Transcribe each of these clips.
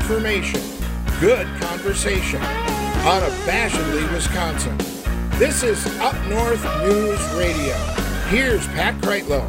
information, good conversation, unabashedly Wisconsin. This is Up North News Radio. Here's Pat Kreitlow.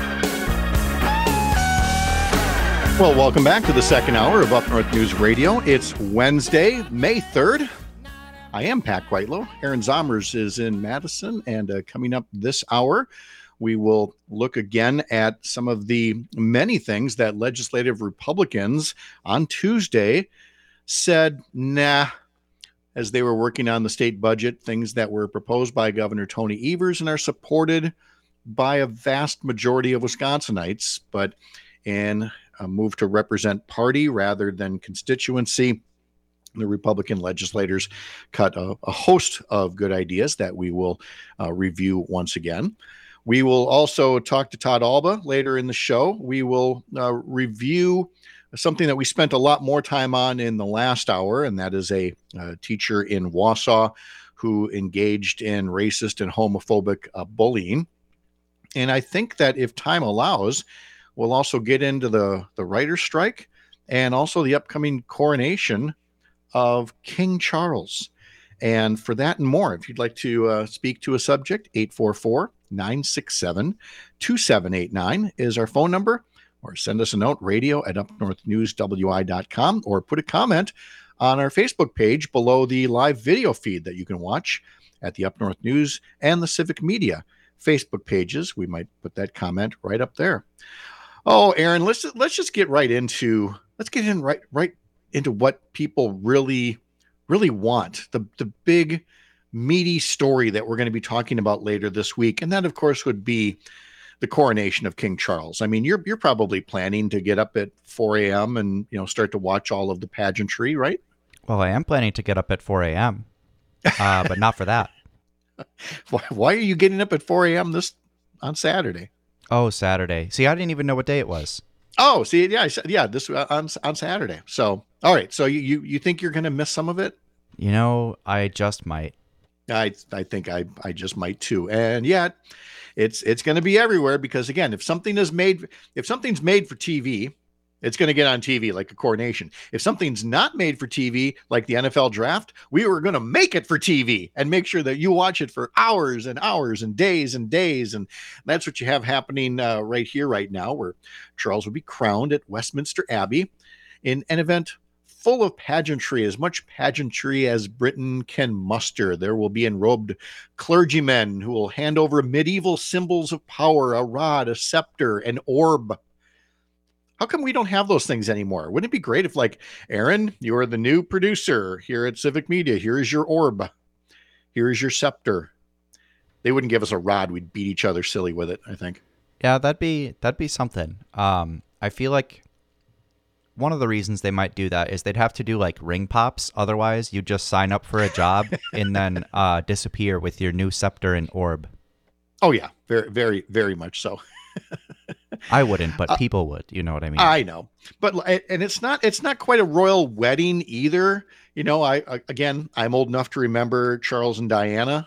Well, welcome back to the second hour of Up North News Radio. It's Wednesday, May 3rd. I am Pat Kreitlow. Aaron Zomers is in Madison, and coming up this hour, we will look again at some of the many things that legislative Republicans on Tuesday said, nah, as they were working on the state budget, things that were proposed by Governor Tony Evers and are supported by a vast majority of Wisconsinites, but in a move to represent party rather than constituency, the Republican legislators cut a host of good ideas that we will review once again. We will also talk to Todd Alba later in the show. We will review something that we spent a lot more time on in the last hour, and that is a teacher in Wausau who engaged in racist and homophobic bullying. And I think that if time allows, we'll also get into the writer's strike and also the upcoming coronation of King Charles. And for that and more, if you'd like to speak to a subject, 844-967-2789 is our phone number, or send us a note, radio@upnorthnewswi.com, or put a comment on our Facebook page below the live video feed that you can watch at the Up North News and the Civic Media Facebook pages. We might put that comment right up there. Oh, Aaron, let's just get right into what people really want, the big meaty story that we're going to be talking about later this week. And that, of course, would be the coronation of King Charles. I mean, you're probably planning to get up at 4 a.m. and, start to watch all of the pageantry, right? Well, I am planning to get up at 4 a.m., but not for that. Why are you getting up at 4 a.m. on Saturday? Oh, Saturday. See, I didn't even know what day it was. Oh, see, yeah, this on Saturday. So, all right. So you think you're going to miss some of it? I just might. I think I just might too. And yet, it's going to be everywhere because, again, if something's made for TV, it's going to get on TV like a coronation. If something's not made for TV, like the NFL draft, we were going to make it for TV and make sure that you watch it for hours and hours and days. And that's what you have happening right here, right now, where Charles will be crowned at Westminster Abbey in an event full of pageantry, as much pageantry as Britain can muster. There will be enrobed clergymen who will hand over medieval symbols of power, a rod, a scepter, an orb. How come we don't have those things anymore? Wouldn't it be great if, like, Aaron, you are the new producer here at Civic Media. Here is your orb. Here is your scepter. They wouldn't give us a rod. We'd beat each other silly with it, I think. Yeah, that'd be something. I feel like one of the reasons they might do that is they'd have to do like ring pops. Otherwise, you just sign up for a job and then disappear with your new scepter and orb. Oh, yeah. Very, very, very much so. I wouldn't, but people would. You know what I mean? I know, but it's not quite a royal wedding either. I'm old enough to remember Charles and Diana.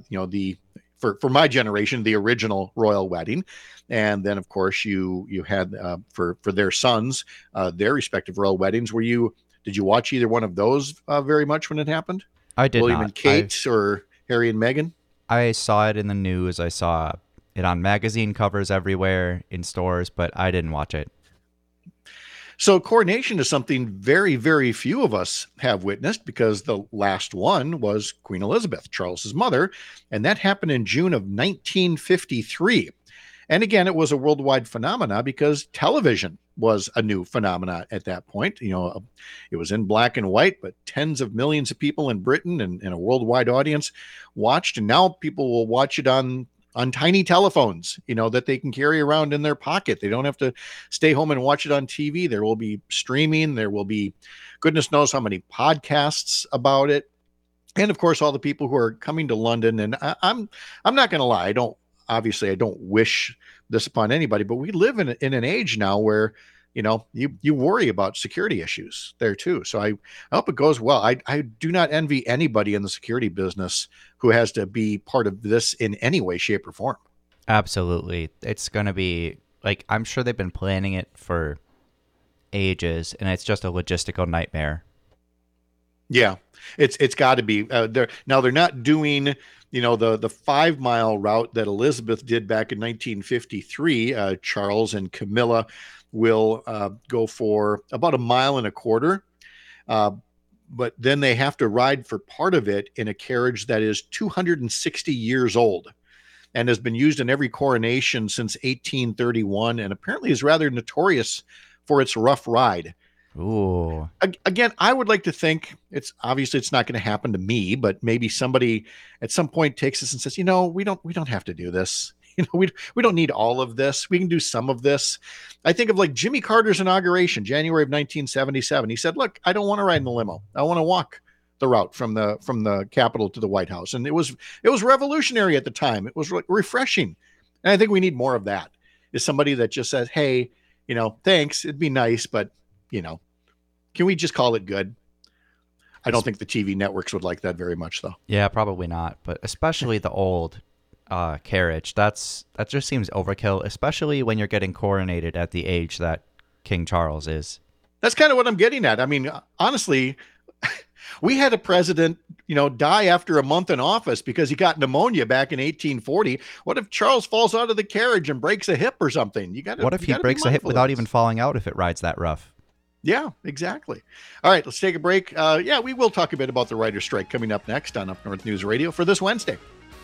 For my generation, the original royal wedding, and then of course you had for their sons their respective royal weddings. Did you watch either one of those very much when it happened? I did William not. and Kate or Harry and Meghan? I saw it in the news. I saw it on magazine covers everywhere in stores, but I didn't watch it. So coronation is something very, very few of us have witnessed because the last one was Queen Elizabeth, Charles's mother, and that happened in June of 1953. And again, it was a worldwide phenomena because television was a new phenomena at that point. It was in black and white, but tens of millions of people in Britain and a worldwide audience watched, and now people will watch it on tiny telephones, that they can carry around in their pocket. They don't have to stay home and watch it on TV. There will be streaming. There will be goodness knows how many podcasts about it. And of course, all the people who are coming to London. And I'm not going to lie. I don't wish this upon anybody, but we live in an age now where, you worry about security issues there too. So I hope it goes well. I do not envy anybody in the security business who has to be part of this in any way, shape, or form. Absolutely. It's going to be like, I'm sure they've been planning it for ages, and it's just a logistical nightmare. Yeah, it's got to be. They're not doing, the 5 mile route that Elizabeth did back in 1953. Charles and Camilla will go for about 1.25 miles. But then they have to ride for part of it in a carriage that is 260 years old and has been used in every coronation since 1831, and apparently is rather notorious for its rough ride. Ooh. Again, I would like to think it's not going to happen to me, but maybe somebody at some point takes this and says, we don't have to do this. We don't need all of this. We can do some of this. I think of like Jimmy Carter's inauguration, January of 1977. He said, "Look, I don't want to ride in the limo. I want to walk the route from the Capitol to the White House." And it was revolutionary at the time. It was refreshing. And I think we need more of that. Is somebody that just says, "Hey, thanks. It'd be nice, but can we just call it good?" I don't think the TV networks would like that very much, though. Yeah, probably not. But especially the old carriage, that just seems overkill, especially when you're getting coronated at the age that King Charles is. That's kind of what I'm getting at. I mean, honestly, we had a president, die after a month in office because he got pneumonia back in 1840. What if Charles falls out of the carriage and breaks a hip or something? What if he breaks a hip without even falling out if it rides that rough? Yeah, exactly. All right, let's take a break. We will talk a bit about the writer's strike coming up next on Up North News Radio for this Wednesday.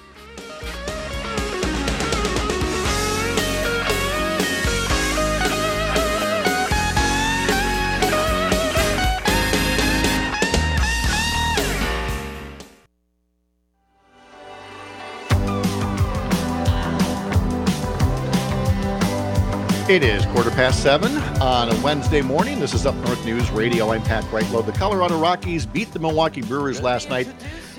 It is 7:15 on a Wednesday morning. This is Up North News Radio. I'm Pat Breitlow. The Colorado Rockies beat the Milwaukee Brewers last night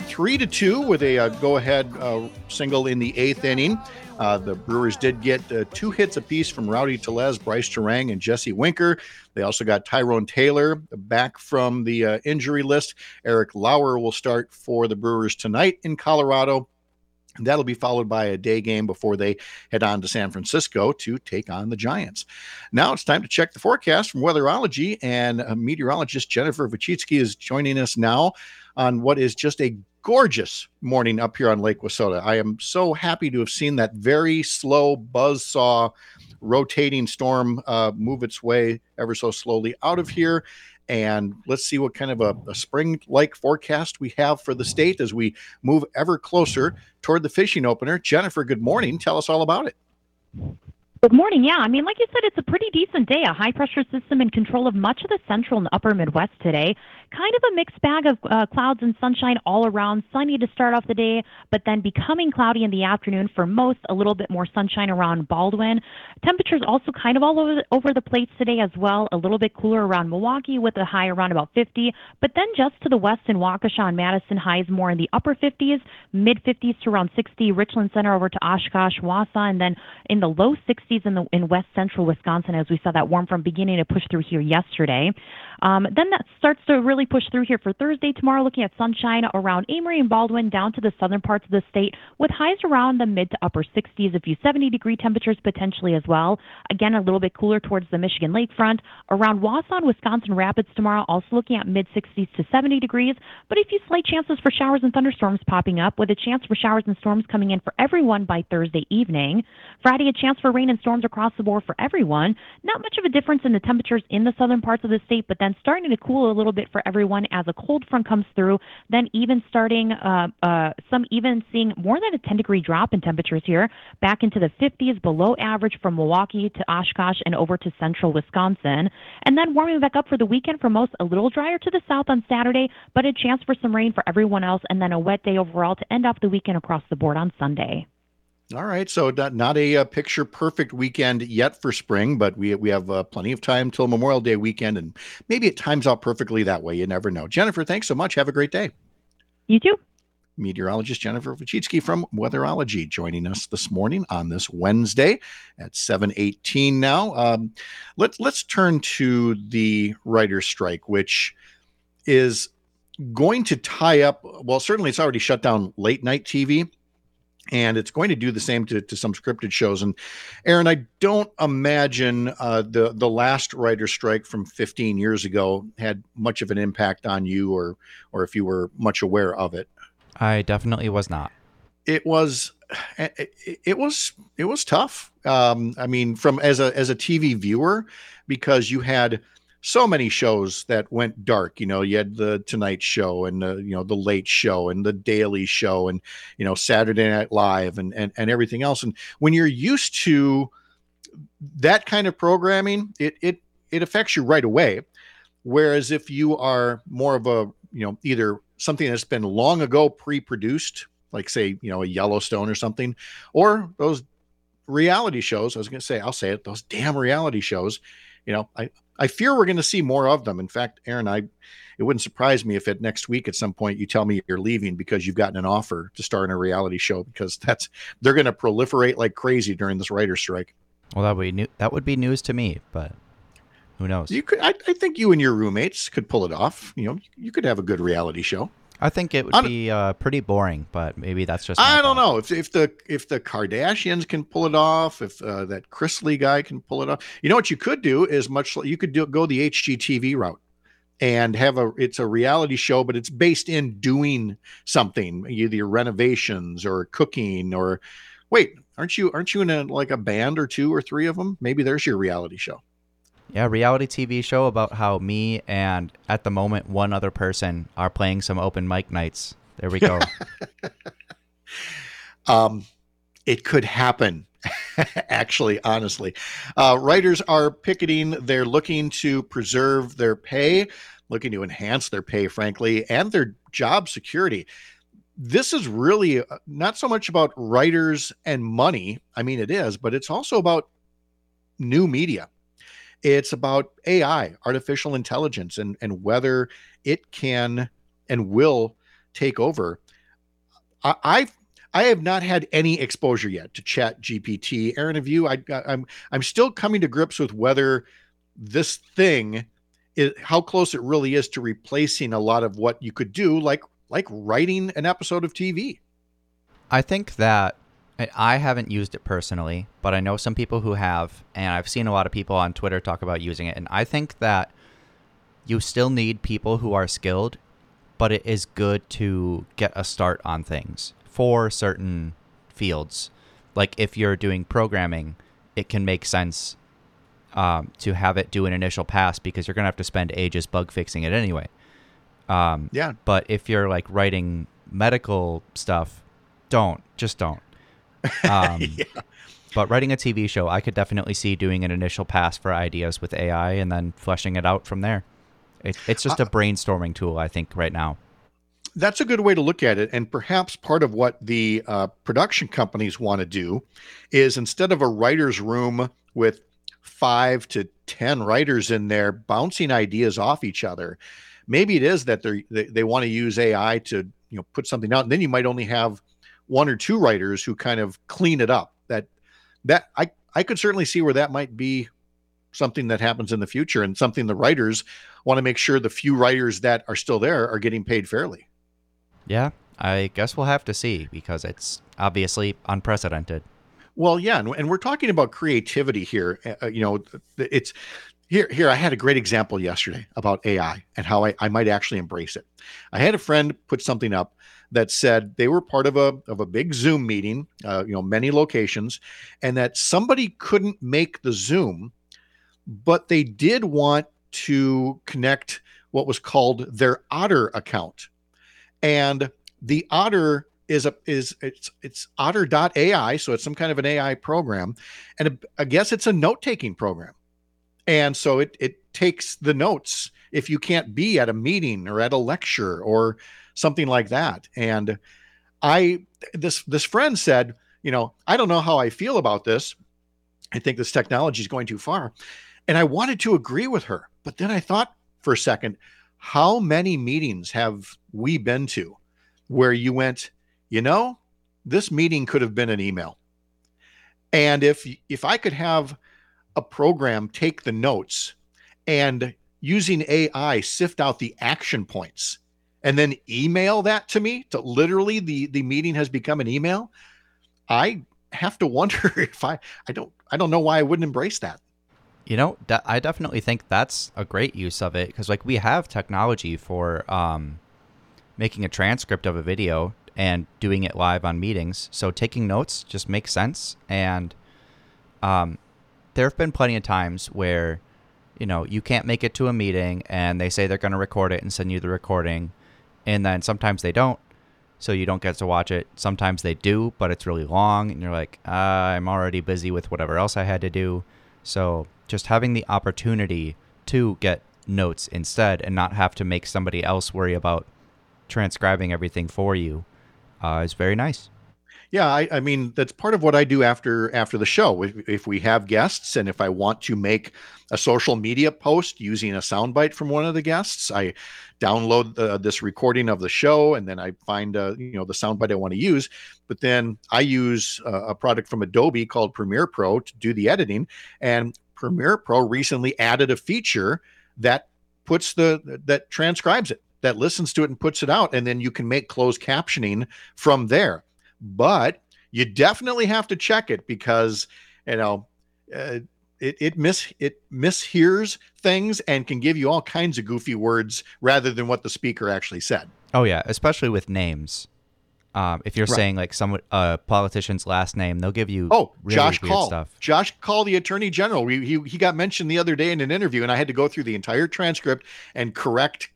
3-2 with a go-ahead single in the 8th inning. The Brewers did get 2 hits apiece from Rowdy Tellez, Bryce Terang, and Jesse Winker. They also got Tyrone Taylor back from the injury list. Eric Lauer will start for the Brewers tonight in Colorado. And that'll be followed by a day game before they head on to San Francisco to take on the Giants. Now it's time to check the forecast from Weatherology, and meteorologist Jennifer Wojcicki is joining us now on what is just a gorgeous morning up here on Lake Wissota. I am so happy to have seen that very slow buzzsaw rotating storm move its way ever so slowly out of here. And let's see what kind of a spring-like forecast we have for the state as we move ever closer toward the fishing opener. Jennifer, good morning. Tell us all about it. Good morning. Yeah, I mean, like you said, it's a pretty decent day. A high-pressure system in control of much of the central and upper Midwest today. Kind of a mixed bag of clouds and sunshine all around. Sunny to start off the day, but then becoming cloudy in the afternoon. For most, a little bit more sunshine around Baldwin. Temperatures also kind of all over the place today as well. A little bit cooler around Milwaukee with a high around about 50. But then just to the west in Waukesha and Madison, highs more in the upper 50s, mid-50s to around 60. Richland Center over to Oshkosh, Wausau, and then in the low 60s in west central Wisconsin as we saw that warm front beginning to push through here yesterday. Then that starts to really push through here for Thursday. Tomorrow, looking at sunshine around Amory and Baldwin down to the southern parts of the state with highs around the mid to upper 60s, a few 70-degree temperatures potentially as well. Again, a little bit cooler towards the Michigan lakefront. Around Wausau and Wisconsin Rapids tomorrow, also looking at mid-60s to 70 degrees, but a few slight chances for showers and thunderstorms popping up with a chance for showers and storms coming in for everyone by Thursday evening. Friday, a chance for rain and storms across the board for everyone. Not much of a difference in the temperatures in the southern parts of the state, but then starting to cool a little bit for everyone as a cold front comes through. Then even starting, some even seeing more than a 10-degree drop in temperatures here, back into the 50s, below average from Milwaukee to Oshkosh and over to central Wisconsin. And then warming back up for the weekend for most, a little drier to the south on Saturday, but a chance for some rain for everyone else, and then a wet day overall to end off the weekend across the board on Sunday. All right, so not a picture-perfect weekend yet for spring, but we have plenty of time till Memorial Day weekend, and maybe it times out perfectly that way. You never know. Jennifer, thanks so much. Have a great day. You too. Meteorologist Jennifer Wojcicki from Weatherology joining us this morning on this Wednesday at 7:18 now. Let's turn to the writer's strike, which is going to tie up, well, certainly it's already shut down late-night TV. And it's going to do the same to some scripted shows. And Aaron, I don't imagine the last writer's strike from 15 years ago had much of an impact on you, or if you were much aware of it. I definitely was not. It was tough. I mean, from as a TV viewer, because you had so many shows that went dark. You had the Tonight Show and the Late Show and the Daily Show and Saturday Night Live and everything else. And when you're used to that kind of programming, it affects you right away. Whereas if you are more of a either something that's been long ago pre-produced, like say a Yellowstone or something, or those reality shows. I'll say it, those damn reality shows. I fear we're going to see more of them. In fact, Aaron, it wouldn't surprise me if next week at some point you tell me you're leaving because you've gotten an offer to star in a reality show, because they're going to proliferate like crazy during this writer's strike. Well, that would be news to me, but who knows? I think you and your roommates could pull it off. You could have a good reality show. I think it would be pretty boring, but maybe that's just. I don't know if the Kardashians can pull it off, if that Chris Lee guy can pull it off. What you could do is you could go the HGTV route and it's a reality show, but it's based in doing something, either renovations or cooking or. Wait, aren't you in a band or two or three of them? Maybe there's your reality show. Yeah, reality TV show about how me and, at the moment, one other person are playing some open mic nights. There we go. It could happen, actually, honestly. Writers are picketing. They're looking to preserve their pay, looking to enhance their pay, frankly, and their job security. This is really not so much about writers and money. I mean, it is, but it's also about new media. It's about AI, artificial intelligence, and whether it can and will take over. I have not had any exposure yet to Chat GPT. Aaron, have you? I'm still coming to grips with whether this thing is, how close it really is to replacing a lot of what you could do, like writing an episode of TV. I think that I haven't used it personally, but I know some people who have, and I've seen a lot of people on Twitter talk about using it. And I think that you still need people who are skilled, but it is good to get a start on things for certain fields. Like if you're doing programming, it can make sense to have it do an initial pass because you're going to have to spend ages bug fixing it anyway. Yeah. But if you're like writing medical stuff, don't. Yeah. But writing a TV show, I could definitely see doing an initial pass for ideas with AI and then fleshing it out from there. It's just a brainstorming tool, I think, right now. That's a good way to look at it. And perhaps part of what the production companies want to do is, instead of a writer's room with 5 to 10 writers in there bouncing ideas off each other, maybe it is that they want to use AI to put something out, and then you might only have 1 or 2 writers who kind of clean it up. That I could certainly see where that might be something that happens in the future, and something the writers want to make sure the few writers that are still there are getting paid fairly. Yeah, I guess we'll have to see, because it's obviously unprecedented. Well, yeah, and we're talking about creativity here. It's here. I had a great example yesterday about AI and how I might actually embrace it. I had a friend put something up that said they were part of a big Zoom meeting, many locations, and that somebody couldn't make the Zoom, but they did want to connect what was called their Otter account. And the Otter it's Otter.ai, so it's some kind of an AI program, and I guess it's a note-taking program. And so it takes the notes if you can't be at a meeting or at a lecture or something like that. And this friend said, I don't know how I feel about this. I think this technology is going too far. And I wanted to agree with her. But then I thought for a second, how many meetings have we been to where you went, this meeting could have been an email. And if I could have a program take the notes and using AI sift out the action points and then email that to me, to literally the meeting has become an email, I have to wonder if I don't know why I wouldn't embrace that. I definitely think that's a great use of it, because like we have technology for making a transcript of a video and doing it live on meetings. So taking notes just makes sense. And there have been plenty of times where, you can't make it to a meeting and they say they're going to record it and send you the recording. And then sometimes they don't, so you don't get to watch it. Sometimes they do, but it's really long and you're like, I'm already busy with whatever else I had to do. So just having the opportunity to get notes instead and not have to make somebody else worry about transcribing everything for you is very nice. Yeah, I mean, that's part of what I do after the show. If we have guests and if I want to make a social media post using a soundbite from one of the guests, I download this recording of the show and then I find the soundbite I want to use. But then I use a product from Adobe called Premiere Pro to do the editing. And Premiere Pro recently added a feature that that transcribes it, that listens to it and puts it out. And then you can make closed captioning from there. But you definitely have to check it because, it mishears things and can give you all kinds of goofy words rather than what the speaker actually said. Oh yeah, especially with names. If you're saying like some politician's last name, they'll give you really Josh weird Kaul. stuff. Josh Kaul, the Attorney General. He got mentioned the other day in an interview, and I had to go through the entire transcript and correct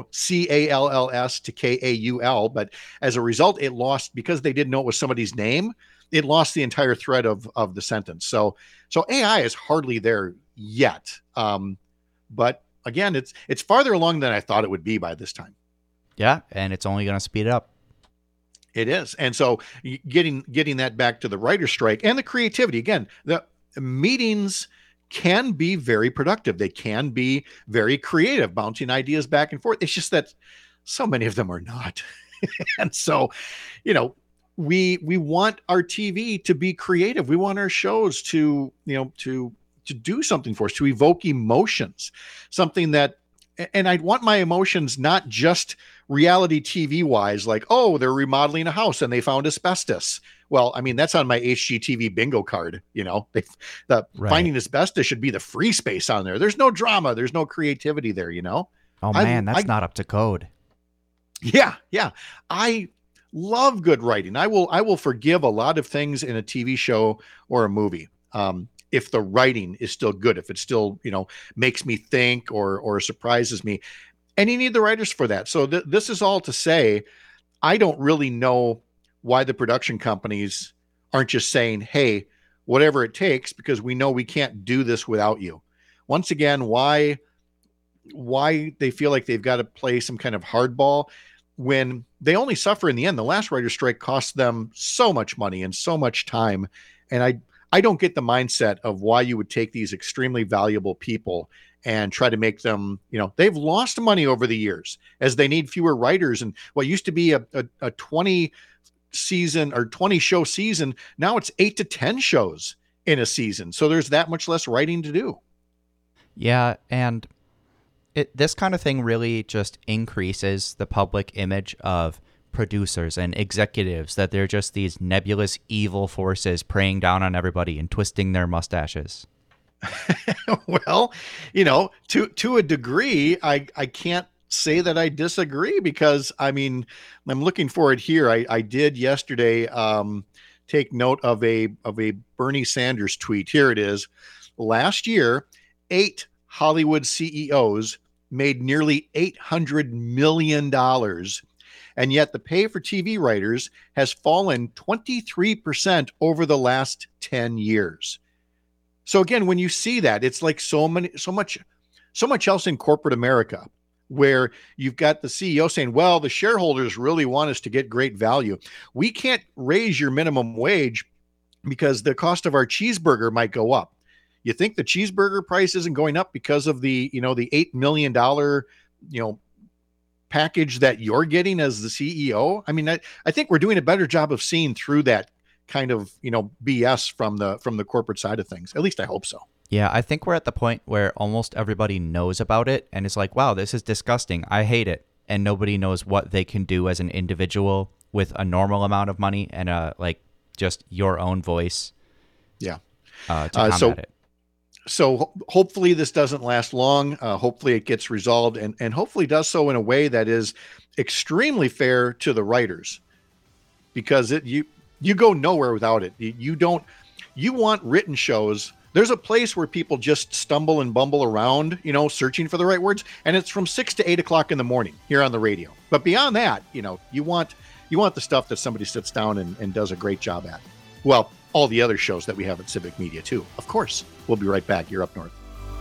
CALLS to KAUL, but as a result, it lost because they didn't know it was somebody's name. It lost the entire thread of the sentence. So AI is hardly there yet. But again, it's farther along than I thought it would be by this time. Yeah, and it's only going to speed it up. It is. And so getting that back to the writer's strike and the creativity, again, the meetings can be very productive. They can be very creative, bouncing ideas back and forth. It's just that so many of them are not. And so, we want our TV to be creative. We want our shows to do something for us, to evoke emotions, something that, and I want my emotions not just reality TV wise, like, oh, they're remodeling a house and they found asbestos. Well, I mean, that's on my HGTV bingo card. Finding asbestos should be the free space on there. There's no drama. There's no creativity there, Oh man, that's not up to code. Yeah. I love good writing. I will forgive a lot of things in a TV show or a movie. If the writing is still good, if it still, makes me think or surprises me. And you need the writers for that. So this is all to say, I don't really know why the production companies aren't just saying, hey, whatever it takes, because we know we can't do this without you. Once again, why they feel like they've got to play some kind of hardball when they only suffer in the end. The last writer's strike cost them so much money and so much time. And I don't get the mindset of why you would take these extremely valuable people and try to make them, they've lost money over the years as they need fewer writers. And what used to be a 20 season or 20 show season, now it's 8 to 10 shows in a season. So there's that much less writing to do. Yeah. And this kind of thing really just increases the public image of producers and executives, that they're just these nebulous evil forces preying down on everybody and twisting their mustaches. Well, to a degree, I can't say that I disagree, because I mean, I'm looking for it here. I did yesterday take note of a Bernie Sanders tweet. Here it is. Last year, 8 Hollywood CEOs made nearly $800 million. And yet the pay for TV writers has fallen 23% over the last 10 years. So again, when you see that, it's like so much else in corporate America, where you've got the CEO saying, well, the shareholders really want us to get great value. We can't raise your minimum wage because the cost of our cheeseburger might go up. You think the cheeseburger price isn't going up because of the $8 million, package that you're getting as the CEO? I mean, I think we're doing a better job of seeing through that kind of, BS from the corporate side of things. At least I hope so. Yeah, I think we're at the point where almost everybody knows about it and it's like, wow, this is disgusting. I hate it. And nobody knows what they can do as an individual with a normal amount of money and just your own voice. Yeah. To combat it. So hopefully this doesn't last long. Hopefully it gets resolved and hopefully does so in a way that is extremely fair to the writers, because you go nowhere without it. You want written shows. There's a place where people just stumble and bumble around, searching for the right words. And it's from 6 to 8 o'clock in the morning here on the radio. But beyond that, you want the stuff that somebody sits down and does a great job at. Well, all the other shows that we have at Civic Media too, of course. We'll be right back. You're Up North.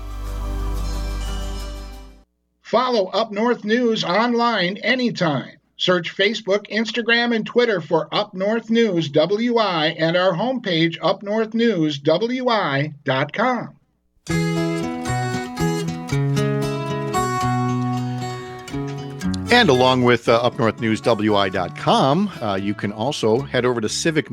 Follow Up North News online anytime. Search Facebook, Instagram, and Twitter for Up North News WI and our homepage, upnorthnewswi.com. And along with upnorthnewswi.com, you can also head over to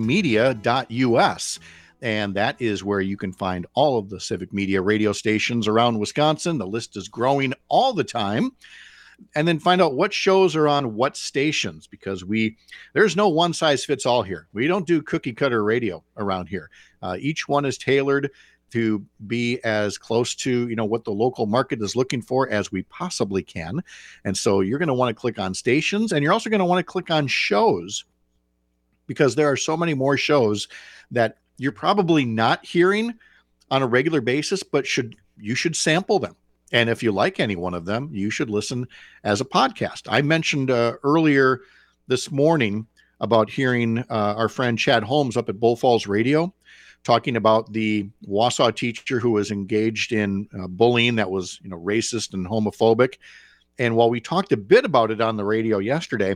civicmedia.us. And that is where you can find all of the Civic Media radio stations around Wisconsin. The list is growing all the time. And then find out what shows are on what stations, because there's no one size fits all here. We don't do cookie cutter radio around here. Each one is tailored to be as close to, what the local market is looking for as we possibly can. And so you're going to want to click on stations, and you're also going to want to click on shows, because there are so many more shows that you're probably not hearing on a regular basis, but you should sample them. And if you like any one of them, you should listen as a podcast. I mentioned earlier this morning about hearing our friend Chad Holmes up at Bull Falls Radio talking about the Wausau teacher who was engaged in bullying that was, racist and homophobic. And while we talked a bit about it on the radio yesterday,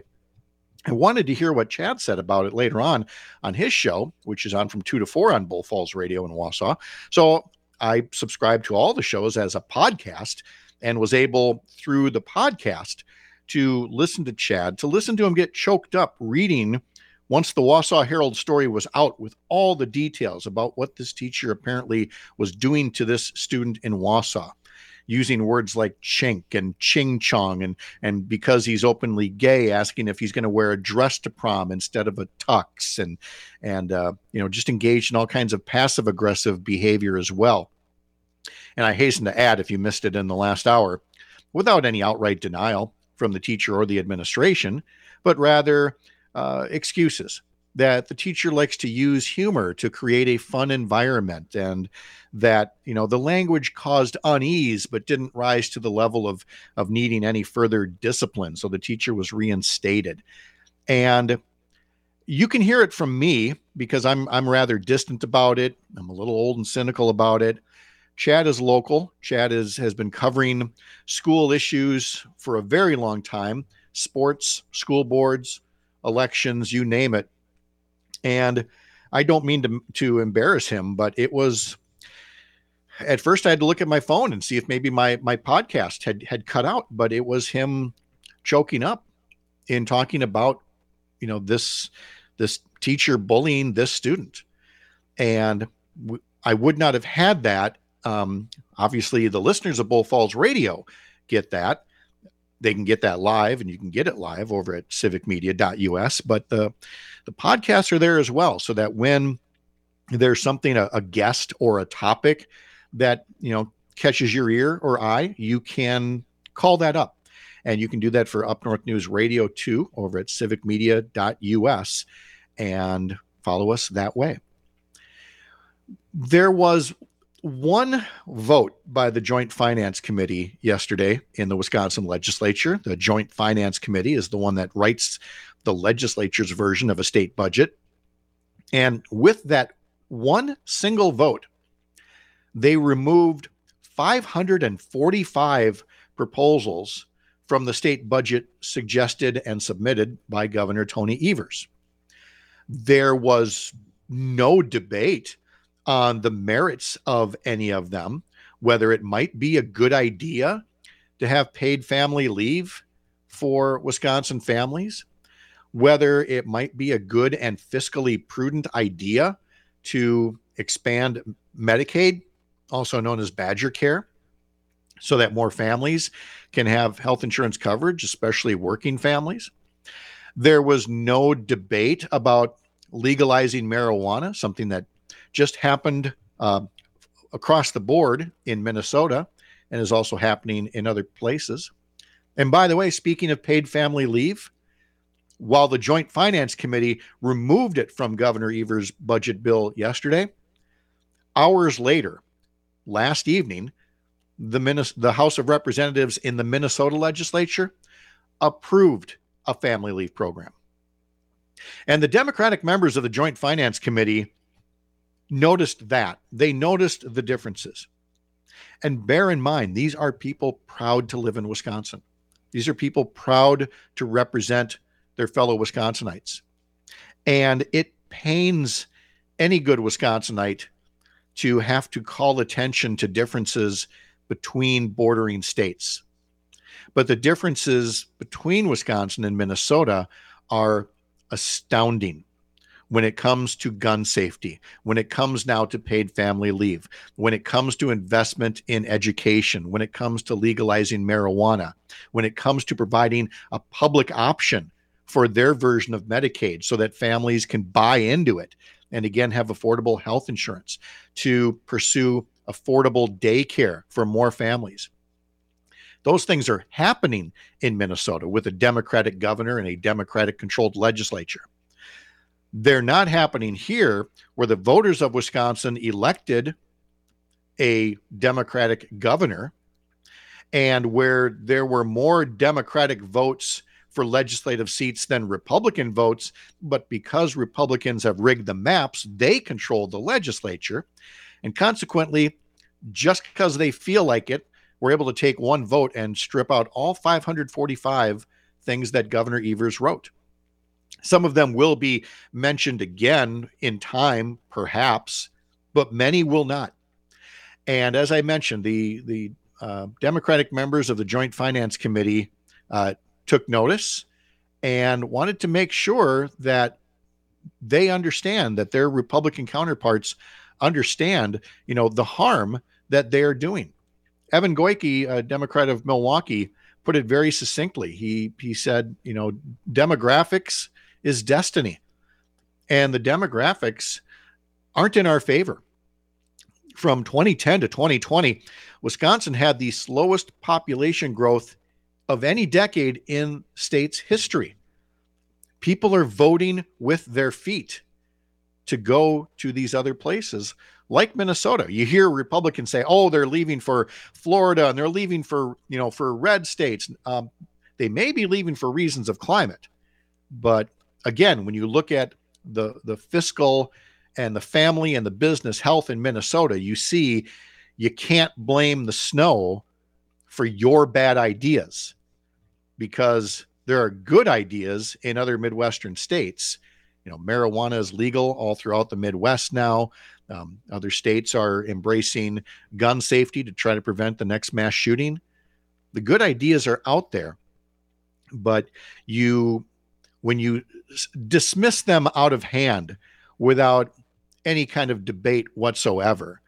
I wanted to hear what Chad said about it later on his show, which is on from 2 to 4 on Bull Falls Radio in Wausau. So I subscribed to all the shows as a podcast and was able, through the podcast, to listen to Chad, to listen to him get choked up reading, once the Wausau Herald story was out, with all the details about what this teacher apparently was doing to this student in Wausau, using words like chink and ching chong, and because he's openly gay, asking if he's going to wear a dress to prom instead of a tux, and just engaged in all kinds of passive aggressive behavior as well. And I hasten to add, if you missed it in the last hour, without any outright denial from the teacher or the administration, but rather excuses that the teacher likes to use humor to create a fun environment, and that, the language caused unease, but didn't rise to the level of needing any further discipline. So the teacher was reinstated. And you can hear it from me, because I'm rather distant about it. I'm a little old and cynical about it. Chad is local. Chad has been covering school issues for a very long time, sports, school boards, elections, you name it. And I don't mean to embarrass him, but it was, at first I had to look at my phone and see if maybe my podcast had cut out, but it was him choking up in talking about, this teacher bullying this student. And I would not have had that. Obviously the listeners of Bull Falls Radio get that. They can get that live, and you can get it live over at civicmedia.us, but the podcasts are there as well, so that when there's something, a guest or a topic that, catches your ear or eye, you can call that up, and you can do that for Up North News Radio too, over at civicmedia.us, and follow us that way. There was one vote by the Joint Finance Committee yesterday in the Wisconsin legislature. The Joint Finance Committee is the one that writes the legislature's version of a state budget. And with that one single vote, they removed 545 proposals from the state budget suggested and submitted by Governor Tony Evers. There was no debate on the merits of any of them, whether it might be a good idea to have paid family leave for Wisconsin families, whether it might be a good and fiscally prudent idea to expand Medicaid, also known as Badger Care, so that more families can have health insurance coverage, especially working families. There was no debate about legalizing marijuana, something that just happened across the board in Minnesota and is also happening in other places. And by the way, speaking of paid family leave, while the Joint Finance Committee removed it from Governor Evers' budget bill yesterday, hours later, last evening, the House of Representatives in the Minnesota legislature approved a family leave program. And the Democratic members of the Joint Finance Committee noticed that. They noticed the differences. And bear in mind, these are people proud to live in Wisconsin. These are people proud to represent their fellow Wisconsinites. And it pains any good Wisconsinite to have to call attention to differences between bordering states. But the differences between Wisconsin and Minnesota are astounding when it comes to gun safety, when it comes now to paid family leave, when it comes to investment in education, when it comes to legalizing marijuana, when it comes to providing a public option for their version of Medicaid so that families can buy into it and again have affordable health insurance, to pursue affordable daycare for more families. Those things are happening in Minnesota with a Democratic governor and a Democratic-controlled legislature. They're not happening here, where the voters of Wisconsin elected a Democratic governor and where there were more Democratic votes for legislative seats than Republican votes, but because Republicans have rigged the maps, they control the legislature. And consequently, just because they feel like it, we're able to take one vote and strip out all 545 things that Governor Evers wrote. Some of them will be mentioned again in time, perhaps, but many will not. And as I mentioned, the Democratic members of the Joint Finance Committee took notice and wanted to make sure that they understand, that their Republican counterparts understand, the harm that they are doing. Evan Goyke, a Democrat of Milwaukee, put it very succinctly. He said, demographics is destiny. And the demographics aren't in our favor. From 2010 to 2020, Wisconsin had the slowest population growth of any decade in state's history. People are voting with their feet to go to these other places like Minnesota. You hear Republicans say, oh, they're leaving for Florida and they're leaving for red states. They may be leaving for reasons of climate. But again, when you look at the fiscal and the family and the business health in Minnesota, you see you can't blame the snow for your bad ideas, because there are good ideas in other Midwestern states. Marijuana is legal all throughout the Midwest now. Other states are embracing gun safety to try to prevent the next mass shooting. The good ideas are out there, but when you dismiss them out of hand without any kind of debate whatsoever,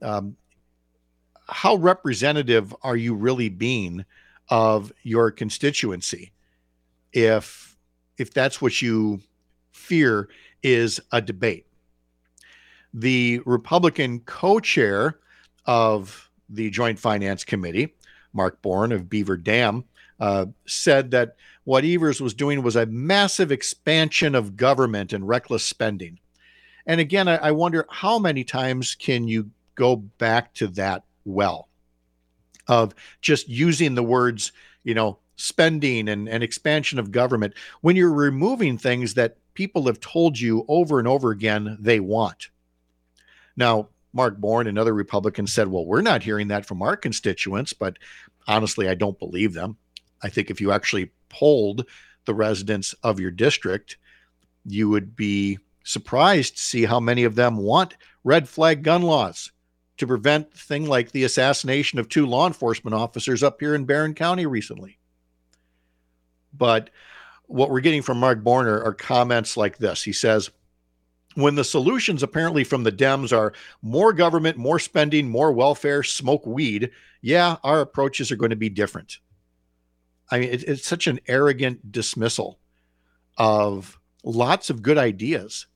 how representative are you really being of your constituency if that's what you fear is a debate? The Republican co-chair of the Joint Finance Committee, Mark Bourne of Beaver Dam, said that what Evers was doing was a massive expansion of government and reckless spending. And again, I wonder how many times can you go back to that well of just using the words, spending and expansion of government when you're removing things that people have told you over and over again they want. Now, Mark Bourne and other Republicans said, well, we're not hearing that from our constituents, but honestly, I don't believe them. I think if you actually polled the residents of your district, you would be surprised to see how many of them want red flag gun laws to prevent things like the assassination of 2 law enforcement officers up here in Barron County recently. But what we're getting from Mark Bourne are comments like this. He says, when the solutions apparently from the Dems are more government, more spending, more welfare, smoke weed, yeah, our approaches are going to be different. I mean, it's such an arrogant dismissal of lots of good ideas.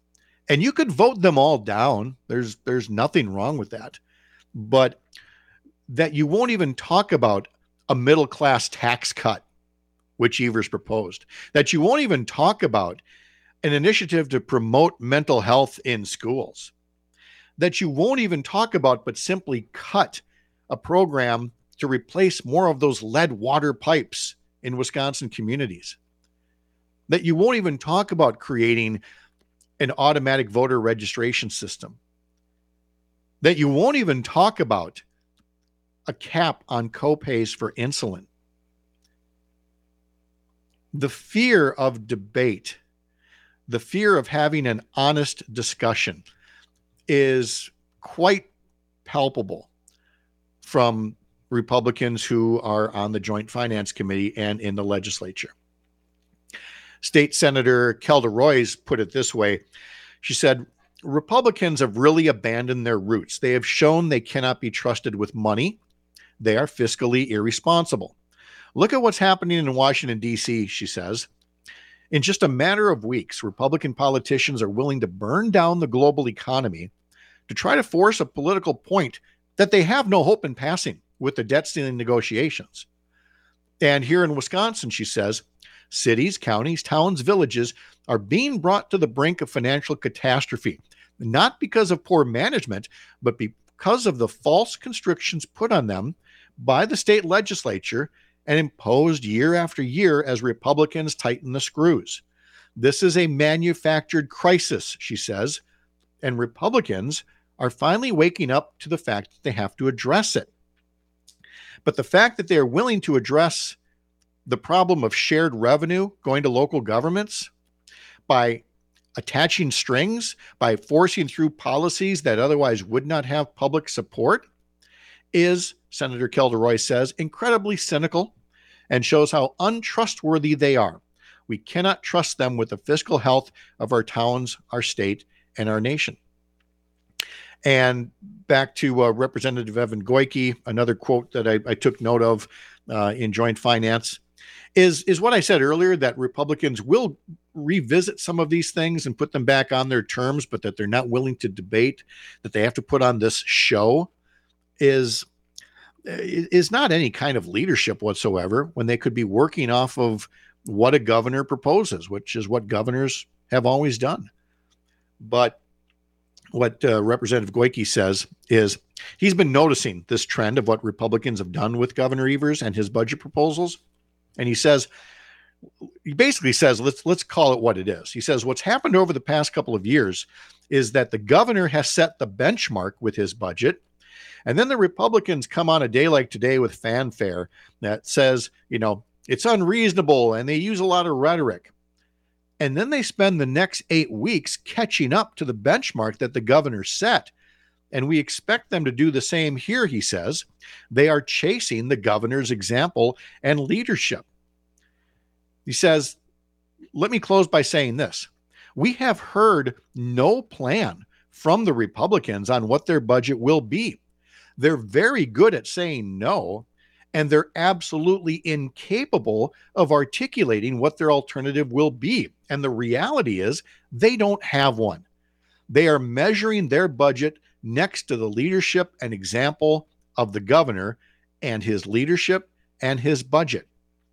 And you could vote them all down. There's nothing wrong with that. But that you won't even talk about a middle-class tax cut, which Evers proposed, that you won't even talk about an initiative to promote mental health in schools, that you won't even talk about, but simply cut a program to replace more of those lead water pipes in Wisconsin communities, that you won't even talk about creating an automatic voter registration system, that you won't even talk about a cap on copays for insulin. The fear of debate, the fear of having an honest discussion is quite palpable from Republicans who are on the Joint Finance Committee and in the legislature. State Senator Kelda Roys put it this way. She said, Republicans have really abandoned their roots. They have shown they cannot be trusted with money. They are fiscally irresponsible. Look at what's happening in Washington, D.C., she says. In just a matter of weeks, Republican politicians are willing to burn down the global economy to try to force a political point that they have no hope in passing with the debt ceiling negotiations. And here in Wisconsin, she says, cities, counties, towns, villages are being brought to the brink of financial catastrophe, not because of poor management, but because of the false constrictions put on them by the state legislature and imposed year after year as Republicans tighten the screws. This is a manufactured crisis, she says, and Republicans are finally waking up to the fact that they have to address it. But the fact that they are willing to address the problem of shared revenue going to local governments by attaching strings, by forcing through policies that otherwise would not have public support, is, Senator Kelda Roys says, incredibly cynical and shows how untrustworthy they are. We cannot trust them with the fiscal health of our towns, our state, and our nation. And back to Representative Evan Goyke, another quote that I took note of in Joint Finance is what I said earlier, that Republicans will revisit some of these things and put them back on their terms, but that they're not willing to debate, that they have to put on this show, is not any kind of leadership whatsoever when they could be working off of what a governor proposes, which is what governors have always done. But what Representative Goyke says is he's been noticing this trend of what Republicans have done with Governor Evers and his budget proposals. And he basically says, let's call it what it is. He says, what's happened over the past couple of years is that the governor has set the benchmark with his budget. And then the Republicans come on a day like today with fanfare that says, it's unreasonable, and they use a lot of rhetoric. And then they spend the next 8 weeks catching up to the benchmark that the governor set. And we expect them to do the same here, he says. They are chasing the governor's example and leadership. He says, let me close by saying this. We have heard no plan from the Republicans on what their budget will be. They're very good at saying no, and they're absolutely incapable of articulating what their alternative will be. And the reality is they don't have one. They are measuring their budget next to the leadership and example of the governor and his leadership and his budget.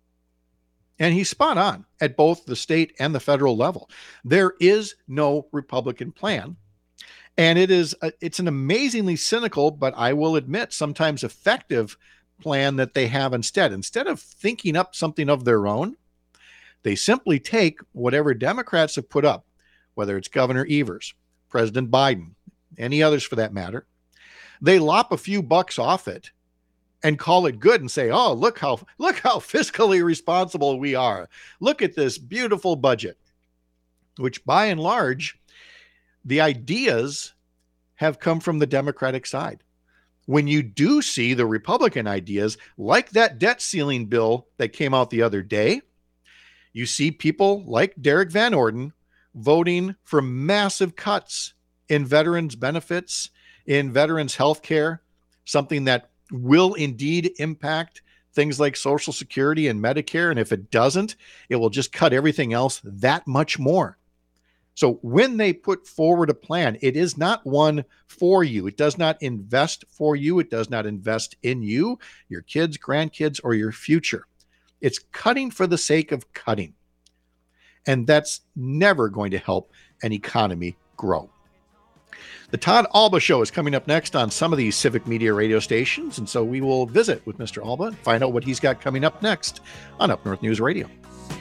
And he's spot on at both the state and the federal level. There is no Republican plan. And it's an amazingly cynical, but I will admit sometimes effective plan that they have instead. Instead of thinking up something of their own, they simply take whatever Democrats have put up, whether it's Governor Evers, President Biden, any others for that matter. They lop a few bucks off it and call it good and say, oh, look how fiscally responsible we are. Look at this beautiful budget, which by and large, the ideas have come from the Democratic side. When you do see the Republican ideas, like that debt ceiling bill that came out the other day, you see people like Derek Van Orden voting for massive cuts in veterans' benefits, in veterans' health care, something that will indeed impact things like Social Security and Medicare. And if it doesn't, it will just cut everything else that much more. So when they put forward a plan, it is not one for you. It does not invest for you. It does not invest in you, your kids, grandkids, or your future. It's cutting for the sake of cutting. And that's never going to help an economy grow. The Todd Alba Show is coming up next on some of these civic media radio stations. And so we will visit with Mr. Alba and find out what he's got coming up next on Up North News Radio.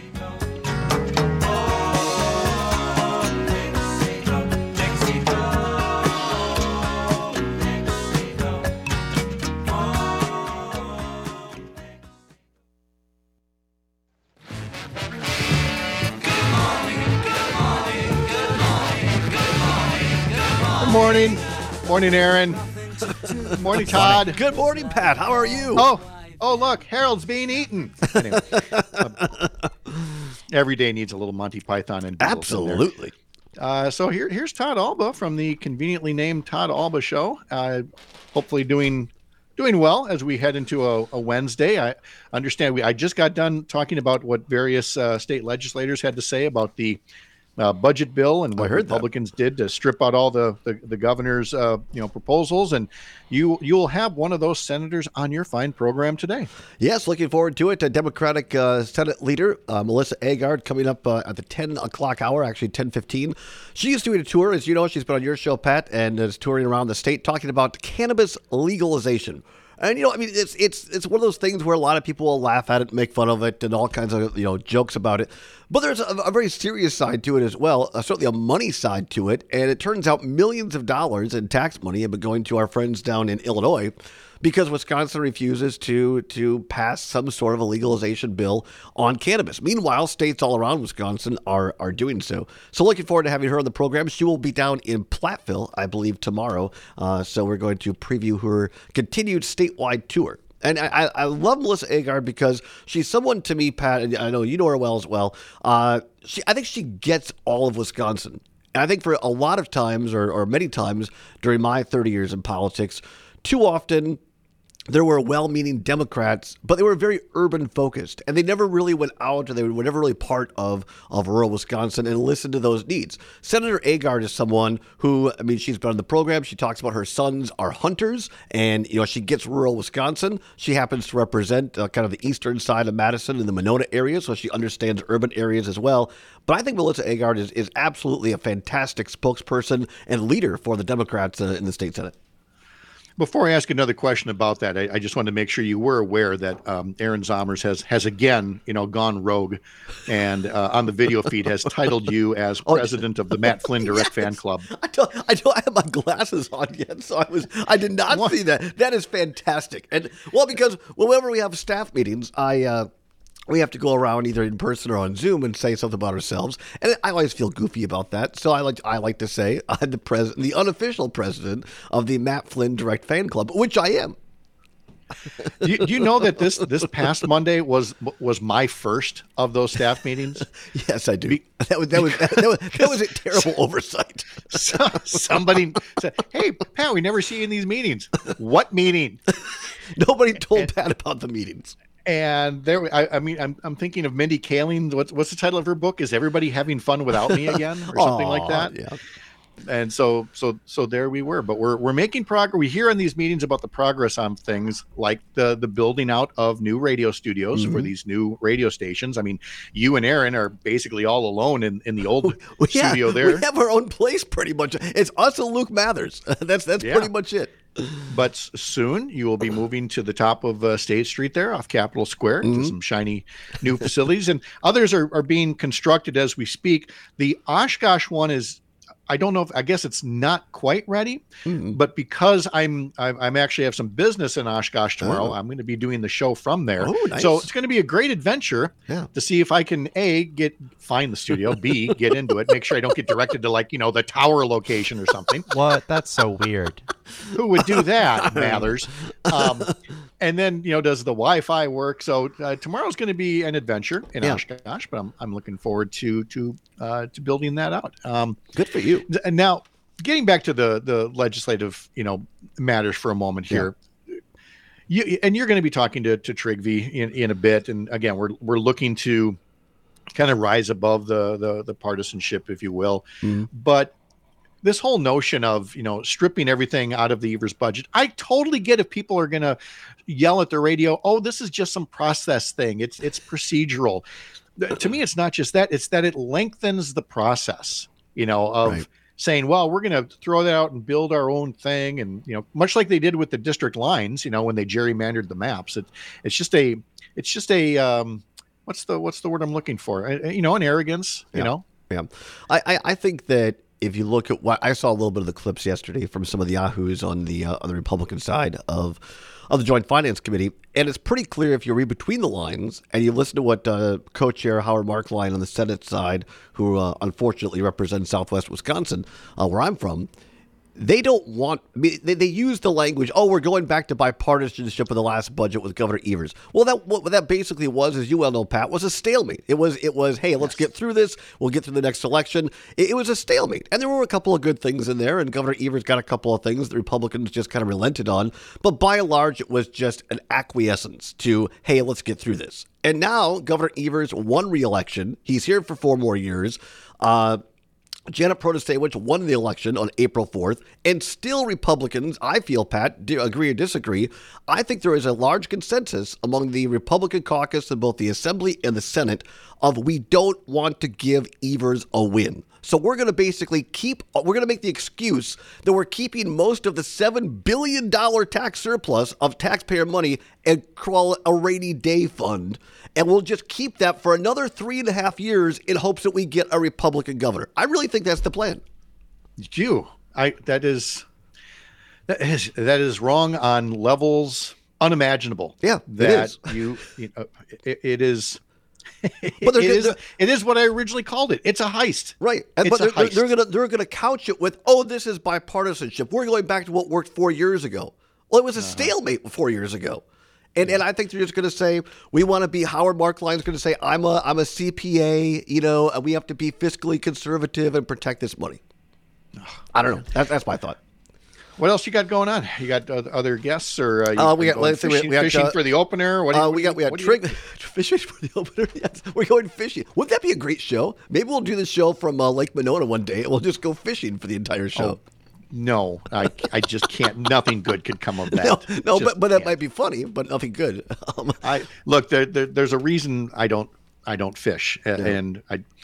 Morning. Morning, Aaron. Morning, Todd. Good morning, Pat. How are you? Oh, look, Harold's being eaten. Anyway, every day needs a little Monty Python and absolutely. So here's Todd Alba from the conveniently named Todd Alba Show. Hopefully doing well as we head into a Wednesday. I understand I just got done talking about what various state legislators had to say about the budget bill and what Republicans did to strip out all the governor's proposals, and you'll have one of those senators on your fine program today. Yes, looking forward to it. Democratic Senate leader Melissa Agard coming up at the 10 o'clock hour, actually 10:15. She's doing a tour, as you know. She's been on your show, Pat, and is touring around the state talking about cannabis legalization. And, it's one of those things where a lot of people will laugh at it, make fun of it, and all kinds of, jokes about it. But there's a very serious side to it as well, certainly a money side to it. And it turns out millions of dollars in tax money have been going to our friends down in Illinois because Wisconsin refuses to pass some sort of a legalization bill on cannabis. Meanwhile, states all around Wisconsin are doing so. So looking forward to having her on the program. She will be down in Platteville, I believe, tomorrow. So we're going to preview her continued statewide tour. And I love Melissa Agard because she's someone, to me, Pat, and I know you know her well as well. I think she gets all of Wisconsin. And I think for a lot of times, or many times during my 30 years in politics, too often there were well-meaning Democrats, but they were very urban-focused, and they never really went out, or they were never really part of rural Wisconsin and listened to those needs. Senator Agard is someone who, she's been on the program. She talks about her sons are hunters, and, she gets rural Wisconsin. She happens to represent kind of the eastern side of Madison and the Monona area, so she understands urban areas as well. But I think Melissa Agard is absolutely a fantastic spokesperson and leader for the Democrats in the state Senate. Before I ask another question about that, I just wanted to make sure you were aware that Aaron Zomers has again, gone rogue, and on the video feed has titled you as president of the Matt Flynn Direct Fan Club. I don't have my glasses on yet, so I did not see that. That is fantastic, and because whenever we have staff meetings, we have to go around either in person or on Zoom and say something about ourselves, and I always feel goofy about that. So I like to say I'm the unofficial president of the Matt Flynn Direct Fan Club, which I am. Do you know that this past Monday was my first of those staff meetings? Yes, I do. That was a terrible oversight. Somebody said, "Hey, Pat, we never see you in these meetings." What meeting? Nobody told Pat about the meetings. And I'm thinking of Mindy Kaling. What's the title of her book? Is Everybody Having Fun Without Me Again, or something like that? Yeah. And so there we were. But we're making progress. We hear in these meetings about the progress on things like the building out of new radio studios for these new radio stations. You and Aaron are basically all alone in the old studio there. We have our own place pretty much. It's us and Luke Mathers. That's pretty much it. But soon you will be moving to the top of State Street there off Capitol Square to some shiny new facilities, and others are being constructed as we speak. The Oshkosh one is, I don't know I guess it's not quite ready, but because I'm actually have some business in Oshkosh tomorrow, I'm going to be doing the show from there. Oh, nice. So it's going to be a great adventure to see if I can find the studio, B, get into it, make sure I don't get directed to the tower location or something. What? That's so weird. Who would do that, Mathers? And then, does the Wi-Fi work? So tomorrow's going to be an adventure in Oshkosh, but I'm looking forward to building that out. Good for you. And now, getting back to the legislative, matters for a moment here. You're going to be talking to Trygve in a bit, and again, we're looking to kind of rise above the partisanship, if you will. But this whole notion of, stripping everything out of the Evers budget, I totally get if people are going to yell at the radio, oh, this is just some process thing. It's procedural. To me, it's not just that. It's that it lengthens the process, of saying, well, we're going to throw that out and build our own thing. And, much like they did with the district lines, when they gerrymandered the maps, it's just a what's the word I'm looking for? An arrogance, Yeah. I think that if you look at what I saw a little bit of the clips yesterday from some of the yahoos on the Republican side of the Joint Finance Committee, and it's pretty clear if you read between the lines and you listen to what co-chair Howard Markline on the Senate side, who unfortunately represents Southwest Wisconsin, where I'm from, they don't want. They use the language. Oh, we're going back to bipartisanship in the last budget with Governor Evers. Well, what that basically was, as you well know, Pat, was a stalemate. It was. Hey, let's get through this. We'll get through the next election. It was a stalemate, and there were a couple of good things in there. And Governor Evers got a couple of things the Republicans just kind of relented on. But by and large, it was just an acquiescence to, hey, let's get through this. And now Governor Evers won re-election. He's here for 4 more years. Janet Protasiewicz won the election on April 4th, and still Republicans, I feel, Pat, agree or disagree, I think there is a large consensus among the Republican caucus in both the Assembly and the Senate of we don't want to give Evers a win. So we're going to basically we're going to make the excuse that we're keeping most of the $7 billion tax surplus of taxpayer money and call it a rainy day fund. And we'll just keep that for another 3.5 years in hopes that we get a Republican governor. I really think that's the plan. That is wrong on levels unimaginable. Yeah, it is. It is what I originally called it. It's a heist, right? But they're gonna couch it with, oh, this is bipartisanship. We're going back to what worked 4 years ago. Well, it was a stalemate 4 years ago, and I think they're just gonna say we want to be. Howard Markline's gonna say I'm a CPA, and we have to be fiscally conservative and protect this money. I don't know. That's my thought. What else you got going on? You got other guests, or we got fishing for the opener? We got fishing for the opener. Yes, we're going fishing. Wouldn't that be a great show? Maybe we'll do the show from Lake Monona one day, and we'll just go fishing for the entire show. No, I just can't. Nothing good could come of that. No, but that might be funny, but nothing good. Look. There's a reason I don't fish, and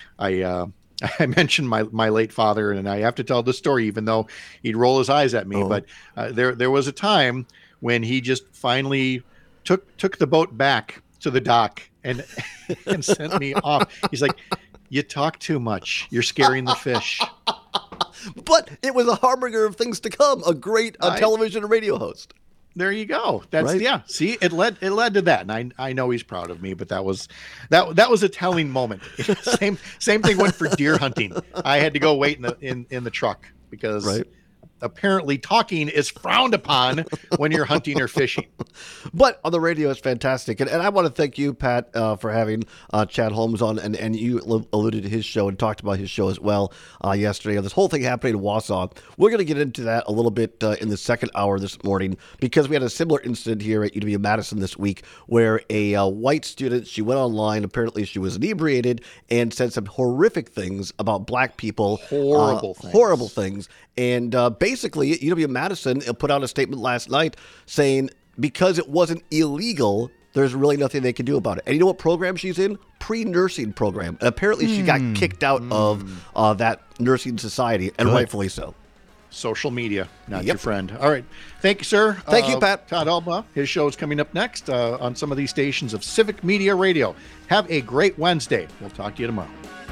I mentioned my late father, and I have to tell this story, even though he'd roll his eyes at me. But there was a time when he just finally took the boat back to the dock and sent me off. He's like, "You talk too much. You're scaring the fish." But it was a harbinger of things to come. A great television and radio host. There you go. That's right? Yeah. See, it led to that, and I know he's proud of me. But that was a telling moment. Same thing went for deer hunting. I had to go wait in the truck because apparently talking is frowned upon when you're hunting or fishing. But on the radio, it's fantastic. And I want to thank you, Pat, for having Chad Holmes on. And you alluded to his show and talked about his show as well yesterday. This whole thing happening in Wausau. We're going to get into that a little bit in the second hour this morning, because we had a similar incident here at UW-Madison this week where a white student, she went online. Apparently she was inebriated and said some horrific things about black people. Horrible things. And basically, UW-Madison put out a statement last night saying because it wasn't illegal, there's really nothing they can do about it. And you know what program she's in? Pre-nursing program. And apparently she got kicked out of that nursing society, and rightfully so. Social media, not your friend. All right. Thank you, sir. Thank you, Pat. Todd Alba. His show is coming up next on some of these stations of Civic Media Radio. Have a great Wednesday. We'll talk to you tomorrow.